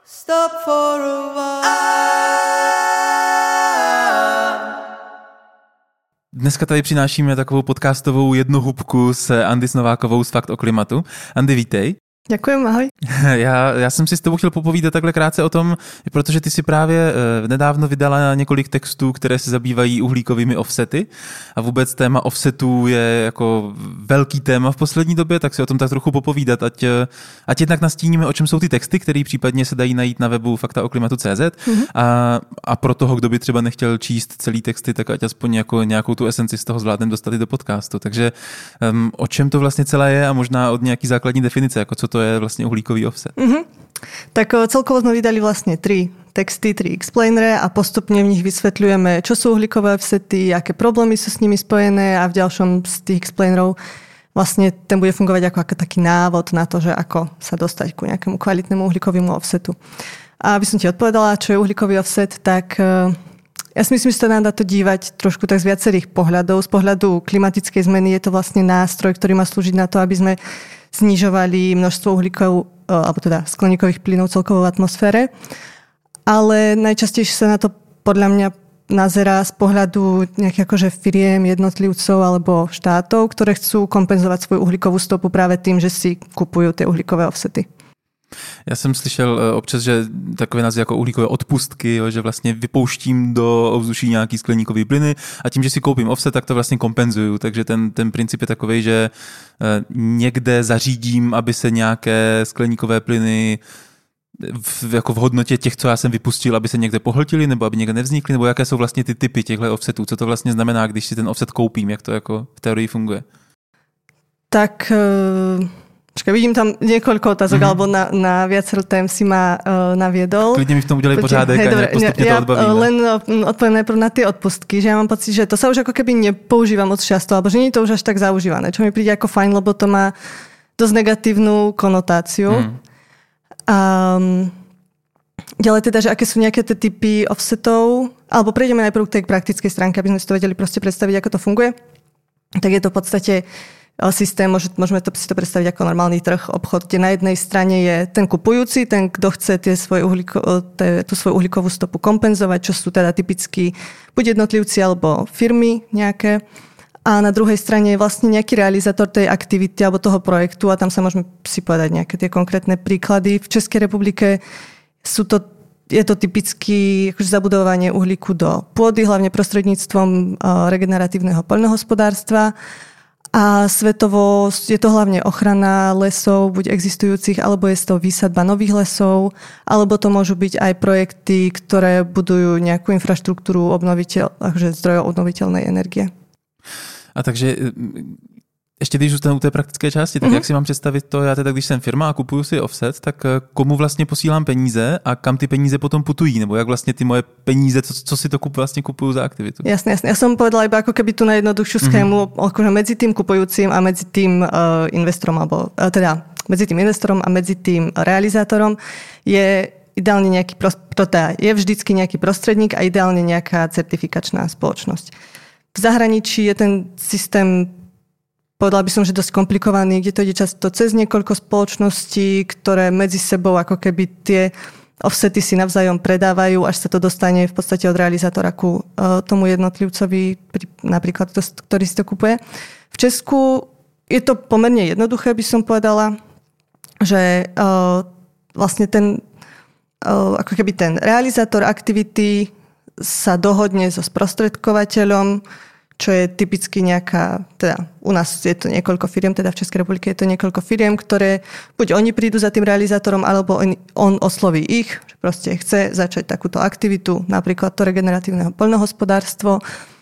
Stop for a while. Dneska tady přinášíme takovou podcastovou jednohubku s Andy Novákovou z Fakt o klimatu. Andy, vítej. Ďakujem, ahoj. Já jsem si s tebou chtěl popovídat takhle krátce o tom, protože ty si právě nedávno vydala několik textů, které se zabývají uhlíkovými offsety a vůbec téma offsetů je jako velký téma v poslední době, tak si o tom tak trochu popovídat, ať jednak nastíníme, o čem jsou ty texty, které případně se dají najít na webu faktaoklimatu.cz a pro toho, kdo by třeba nechtěl číst celý texty, tak ať aspoň jako nějakou tu esenci z toho zvládneme dostat i do podcastu. Takže o čem to vlastně celé je a možná od nějaký základní definice, jako co to je vlastně uhlíkový offset. Tak celkovo sme vydali vlastne 3 texty, 3 explainere a postupne v nich vysvetľujeme, čo sú uhlíkové offsety, aké problémy sú s nimi spojené a v ďalšom z tých explainerov vlastne ten bude fungovať ako taký návod na to, že ako sa dostať ku nejakému kvalitnému uhlíkovému offsetu. A aby som ti odpovedala, čo je uhlíkový offset, tak ja si myslím, že sa dá to dívať trošku tak z viacerých pohľadov. Z pohľadu klimatickej zmeny je to vlastne nástroj, ktorý má slúžiť na to, aby sme znižovali množstvo uhlíkov, alebo teda skleníkových plynov celkovo v atmosfére. Ale najčastejšie sa na to podľa mňa nazerá z pohľadu nejakých akože firiem, jednotlivcov alebo štátov, ktoré chcú kompenzovať svoju uhlíkovú stopu práve tým, že si kupujú tie uhlíkové offsety. Já jsem slyšel občas, že takové názvy jako uhlíkové odpustky, jo, že vlastně vypouštím do ovzduší nějaký skleníkový plyny a tím, že si koupím offset, tak to vlastně kompenzuju. Takže ten princip je takovej, že někde zařídím, aby se nějaké skleníkové plyny jako v hodnotě těch, co já jsem vypustil, aby se někde pohltili, nebo aby někde nevznikly, nebo jaké jsou vlastně ty typy těchto offsetů, co to vlastně znamená, když si ten offset koupím, jak to jako v teorii funguje? Tak vidím tam niekoľko otázok, alebo na viacero tém si ma naviedol. Klidne mi v tom udelej pořádek a postupne to odbavíme. Len odpoviem najprv na tie odpustky, že ja mám pocit, že to sa už ako keby nepoužíva moc často, alebo že nie je to už až tak zaužívané, čo mi príde ako fajn, lebo to má dosť negatívnu konotáciu. Ďalej teda, že aké sú nejaké tie typy offsetov, alebo prejdeme najprv k tej praktickej stránke, aby sme si to vedeli proste predstaviť, ako to funguje. Tak je to v podstate systém, môžeme si to predstaviť ako normálny trh, obchod, kde na jednej strane je ten kupujúci, ten, kto chce tú svoju uhlíkovú stopu kompenzovať, čo sú teda typicky buď jednotlivci alebo firmy nejaké. A na druhej strane je vlastne nejaký realizátor tej aktivity alebo toho projektu a tam sa môžeme si povedať nejaké tie konkrétne príklady. V Českej republike je to typicky akože zabudovanie uhlíku do pôdy, hlavne prostredníctvom regeneratívneho poľnohospodárstva. A svetovo je to hlavne ochrana lesov, buď existujúcich, alebo je to výsadba nových lesov, alebo to môžu byť aj projekty, ktoré budujú nejakú infraštruktúru zdrojov obnoviteľnej energie. A takže ještě když zůstanu u té praktické části, tak jak si mám představit to, já teda, když jsem firma a kupuju si offset, tak komu vlastně posílám peníze a kam ty peníze potom putují, nebo jak vlastně ty moje peníze, co si to vlastně kupujú za aktivitu? Jasne. Ja som povedala iba ako keby tu najjednoduchšiu schému, akože medzi tým kupujúcim a medzi tým investorom, alebo teda medzi tým investorom a medzi tým realizátorom je ideálne je vždycky nejaký prostredník a ideálne nejaká certifikačná spoločnosť. V zahraničí je ten systém, povedala by som, že dosť komplikovaný, kde to ide často cez niekoľko spoločností, ktoré medzi sebou ako keby tie offsety si navzájom predávajú, až sa to dostane v podstate od realizátora ku tomu jednotlivcovi, napríklad, ktorý si to kupuje. V Česku je to pomerne jednoduché, by som povedala, že vlastne ako keby ten realizátor aktivity sa dohodne so sprostredkovateľom, čo je typicky teda u nás je to niekoľko firiem, teda v Českej republike je to niekoľko firiem, ktoré buď oni prídu za tým realizátorom, alebo on osloví ich, že proste chce začať takúto aktivitu, napríklad to regeneratívneho poľnohospodárstvo.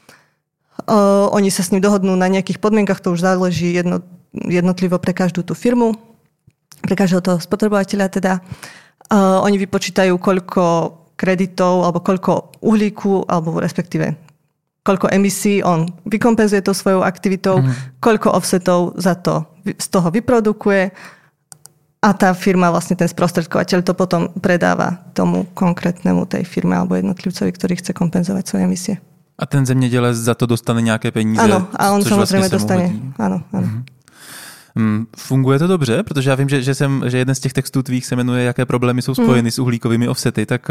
Oni sa s ním dohodnú na nejakých podmienkach, to už záleží jednotlivo pre každú tú firmu, pre každého toho spotrebovateľa teda. Oni vypočítajú, koľko kreditov, alebo koľko uhlíku, alebo respektíve koľko emisí on vykompenzuje tou svojou aktivitou, koľko offsetov z toho vyprodukuje a tá firma, vlastne ten sprostredkovateľ to potom predáva tomu konkrétnemu tej firme alebo jednotlivcovi, ktorý chce kompenzovať svoje emisie. A ten zemědělec za to dostane nějaké peníze? Áno, a on samozrejme dostane. Áno. Funguje to dobře? Protože já vím, že jeden z těch textů tvých se jmenuje Jaké problémy jsou spojeny s uhlíkovými offsety, tak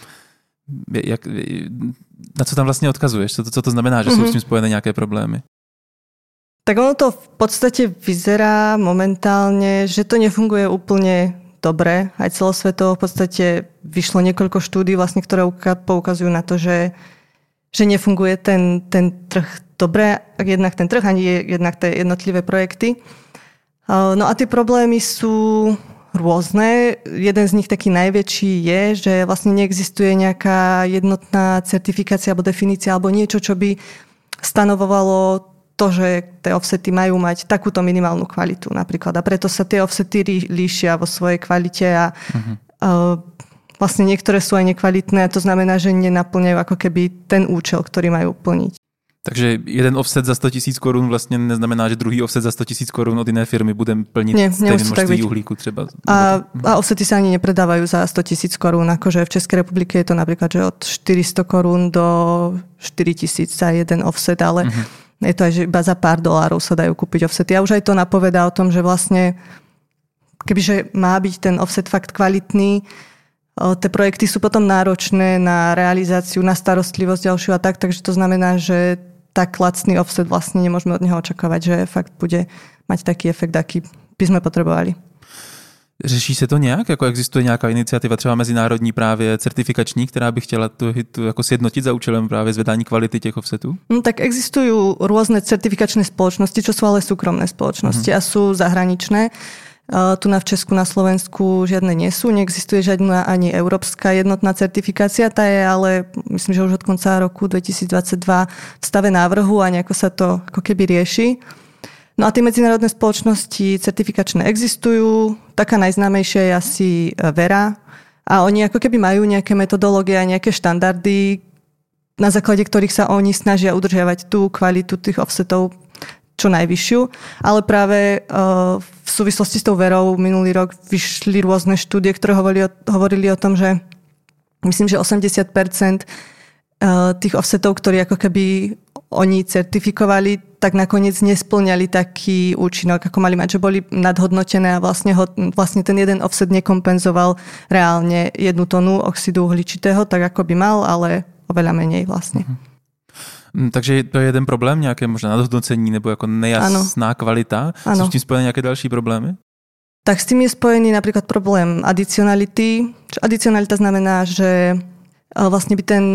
na co tam vlastně odkazuješ? Co to znamená, že jsou s tím spojené nějaké problémy? Tak ono to v podstate vyzerá momentálne, že to nefunguje úplne dobre. Aj celosvetovo v podstate vyšlo niekoľko štúdí, vlastne, ktoré poukazujú na to, že nefunguje ten trh dobre, jednak ten trh, ani jednak tie jednotlivé projekty. No a tie problémy sú rôzne. Jeden z nich taký najväčší je, že vlastne neexistuje nejaká jednotná certifikácia alebo definícia alebo niečo, čo by stanovovalo to, že tie offsety majú mať takúto minimálnu kvalitu napríklad. A preto sa tie offsety líšia vo svojej kvalite a vlastne niektoré sú aj nekvalitné a to znamená, že nenaplňajú ako keby ten účel, ktorý majú plniť. Takže jeden offset za 100 000 korun vlastně neznamená, že druhý offset za 100 000 korun od jiné firmy bude plnit stejné množství uhlíku třeba. A offsety sa ani nepredávajú za 100 000 korun. Akože v Českej republike je to napríklad, že od 400 korun do 4 000 za jeden offset, ale je to aj, že iba za pár dolárov sa dajú kúpiť offsety. A už aj to napovedá o tom, že vlastne kebyže má byť ten offset fakt kvalitný, tie projekty sú potom náročné na realizáciu, na starostlivosť ďalšiu a tak, takže to znamená, že tak lacný offset vlastne nemôžeme od neho očakávať, že fakt bude mať taký efekt, aký by sme potrebovali. Řeší se to nějak? Jako existuje nějaká iniciativa třeba mezinárodní právě certifikační, která by chtěla tu jako sjednotit za účelem právě zvedání kvality těch offsetů? Tak existujú rôzne certifikačné spoločnosti, čo sú ale súkromné spoločnosti a sú zahraničné. Tu v Česku, na Slovensku žiadne nie sú. Neexistuje žiadna ani európska jednotná certifikácia. Tá je ale, myslím, že už od konca roku 2022 v stave návrhu a nejako sa to ako keby rieši. No a tie medzinárodné spoločnosti certifikačné existujú. Taká najznámejšia je asi Verra. A oni ako keby majú nejaké metodológie a nejaké štandardy, na základe ktorých sa oni snažia udržiavať tú kvalitu tých offsetov čo najvyššiu. Ale práve v súvislosti s tou Verrou minulý rok vyšli rôzne štúdie, ktoré hovorili o tom, že myslím, že 80% tých offsetov, ktorí ako keby oni certifikovali, tak nakoniec nesplňali taký účinok, ako mali mať, že boli nadhodnotené a vlastne ten jeden offset nekompenzoval reálne 1 tonu oxidu uhličitého, tak ako by mal, ale oveľa menej vlastne. Takže to je jeden problém, nějaké možná nadhodnocení nebo jako nejasná kvalita. Sú s tím spojené nějaké další problémy? Tak s tým je spojený napríklad problém adicionality. Adicionalita znamená, že vlastne by ten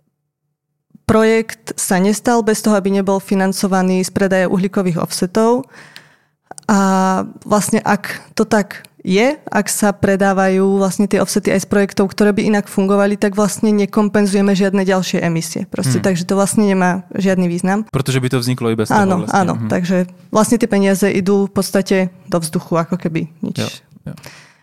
projekt sa nestal bez toho, aby nebol financovaný z predaja uhlíkových offsetov. A vlastne ak to tak je, ak sa predávajú vlastne tie offsety aj z projektov, ktoré by inak fungovali, tak vlastne nekompenzujeme žiadne ďalšie emisie. Proste, takže to vlastne nemá žiadny význam. Protože by to vzniklo i bez toho vlastne. Áno, takže vlastne tie peniaze idú v podstate do vzduchu, ako keby nič. Jo.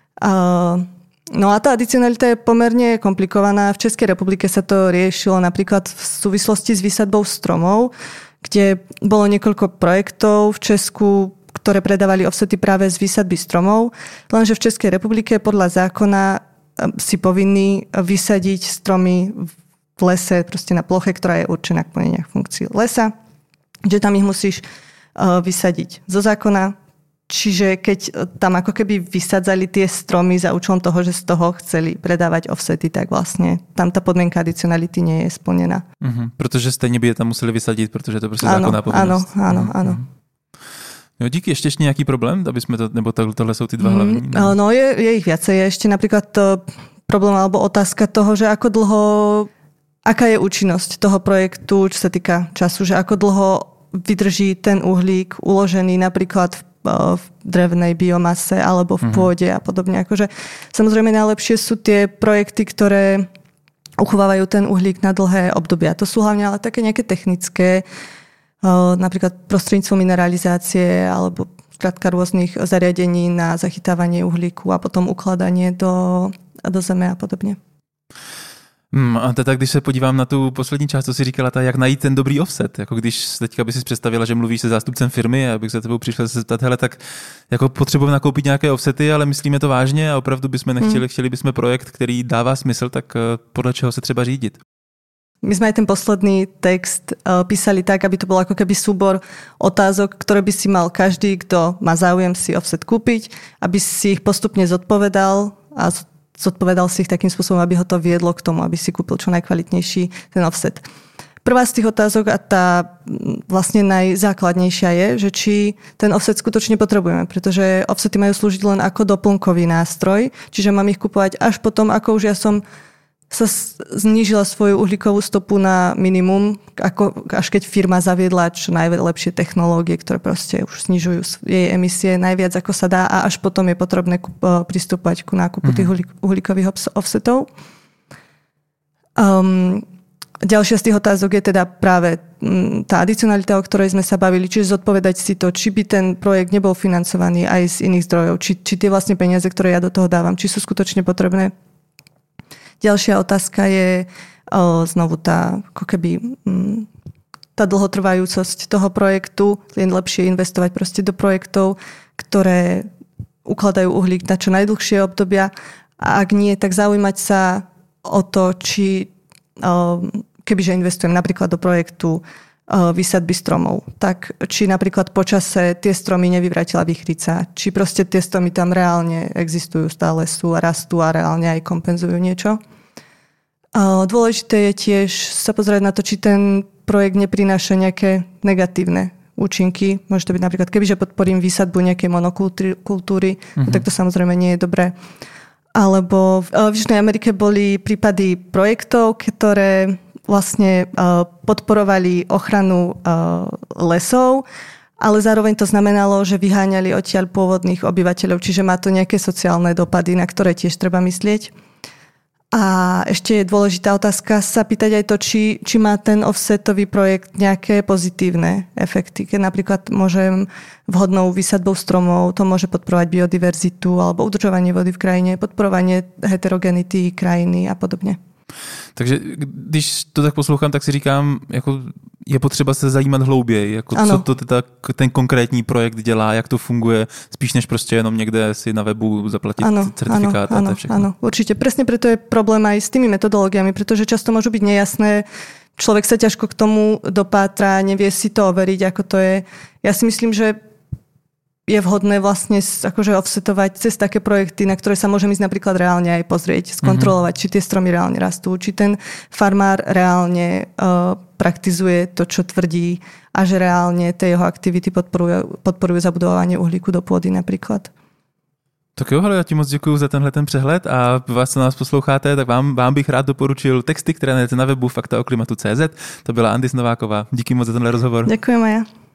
No a tá adicionalita je pomerne komplikovaná. V Českej republike sa to riešilo napríklad v súvislosti s výsadbou stromov, kde bolo niekoľko projektov v Česku, ktoré predávali offsety práve z výsadby stromov. Lenže v Českej republike podľa zákona si povinný vysadiť stromy v lese, proste na ploche, ktorá je určená k plneniu funkcií lesa. Že tam ich musíš vysadiť zo zákona. Čiže keď tam ako keby vysadzali tie stromy za účelom toho, že z toho chceli predávať offsety, tak vlastne tam tá podmienka adicionality nie je splnená. Protože stejně by je tam museli vysadit, protože to je prostě zákonná povinnost. Áno. Jo, díky. Ešte nejaký problém, aby sme to, nebo tohle sú tí dva hlavní? No je ich viacej. Je ešte napríklad problém alebo otázka toho, že ako dlho, aká je účinnosť toho projektu, čo sa týka času, že ako dlho vydrží ten uhlík uložený napríklad v drevnej biomase alebo v pôde a podobne. Akože, samozrejme najlepšie sú tie projekty, ktoré uchovávajú ten uhlík na dlhé obdobia. To sú hlavne ale také nejaké technické, napríklad prostredníctvom mineralizácie alebo skrátka rôznych zariadení na zachytávanie uhlíku a potom ukladanie do zeme a podobně. A teda, když se podívám na tu poslední část, co jsi říkala, jak najít ten dobrý offset, jako když teďka by si představila, že mluvíš se zástupcem firmy a abych za tebou přišel se zeptat, hele, tak jako potřebujeme nakoupit nějaké offsety, ale myslíme to vážně a opravdu bychom nechtěli, chtěli bychom projekt, který dává smysl, tak podle čeho se třeba řídit? My sme aj ten posledný text písali tak, aby to bol ako keby súbor otázok, ktoré by si mal každý, kto má záujem si offset kúpiť, aby si ich postupne zodpovedal a zodpovedal si ich takým spôsobom, aby ho to viedlo k tomu, aby si kúpil čo najkvalitnejší ten offset. Prvá z tých otázok a tá vlastne najzákladnejšia je, že či ten offset skutočne potrebujeme, pretože offsety majú slúžiť len ako doplnkový nástroj, čiže mám ich kupovať až potom, ako už ja som sa znížila svoju uhlíkovú stopu na minimum, až keď firma zaviedla čo najlepšie technológie, ktoré proste už znižujú jej emisie najviac ako sa dá a až potom je potrebné pristúpať ku nákupu tých uhlíkových offsetov. Ďalšia z tých otázok je teda práve tá adicionalita, o ktorej sme sa bavili, čiže zodpovedať si to, či by ten projekt nebol financovaný aj z iných zdrojov, či tie vlastne peniaze, ktoré ja do toho dávam, či sú skutočne potrebné. Ďalšia otázka je znovu tá, ako keby, tá dlhotrvajúcosť toho projektu. Je lepšie investovať proste do projektov, ktoré ukladajú uhlík na čo najdlhšie obdobia. A ak nie, tak zaujímať sa o to, či kebyže investujem napríklad do projektu výsadby stromov, tak či napríklad počase tie stromy nevyvratila vichrica, či proste tie stromy tam reálne existujú, stále sú a rastú a reálne aj kompenzujú niečo. Dôležité je tiež sa pozrieť na to, či ten projekt neprináša nejaké negatívne účinky. Môže to byť napríklad, kebyže podporím výsadbu nejakej monokultúry, tak to samozrejme nie je dobré. Alebo v Južnej Amerike boli prípady projektov, ktoré vlastne podporovali ochranu lesov, ale zároveň to znamenalo, že vyháňali odtiaľ pôvodných obyvateľov, čiže má to nejaké sociálne dopady, na ktoré tiež treba myslieť. A ešte je dôležitá otázka sa pýtať aj to, či má ten offsetový projekt nejaké pozitívne efekty. Keď napríklad môžem vhodnou výsadbou stromov, to môže podporovať biodiverzitu alebo udržovanie vody v krajine, podporovanie heterogenity krajiny a podobně. Takže když to tak poslouchám, tak si říkám, jako je potřeba se zajímat hlouběji, jako co to teda ten konkrétní projekt dělá, jak to funguje, spíš než prostě jenom někde si na webu zaplatit certifikát a to je všechno. Áno, určite. Presne preto je problém aj s tými metodológiami, pretože často môžu byť nejasné, človek sa ťažko k tomu dopátra, nevie si to overiť, ako to je. Ja si myslím, že je vhodné vlastne akože offsetovať cez také projekty, na ktoré sa môžem ísť napríklad reálne aj pozrieť, skontrolovať, či tie stromy reálne rastú, či ten farmár reálne praktizuje to, čo tvrdí a že reálne tie jeho aktivity podporujú zabudovanie uhlíku do pôdy napríklad. Tak jo, já ti moc děkuju za tenhle ten přehled a vás, co nás posloucháte, tak vám bych rád doporučil texty, které najdete na webu faktaoklimatu.cz. To byla Andis Nováková. Díky moc za tenhle rozhovor. Ďakujem aj ja.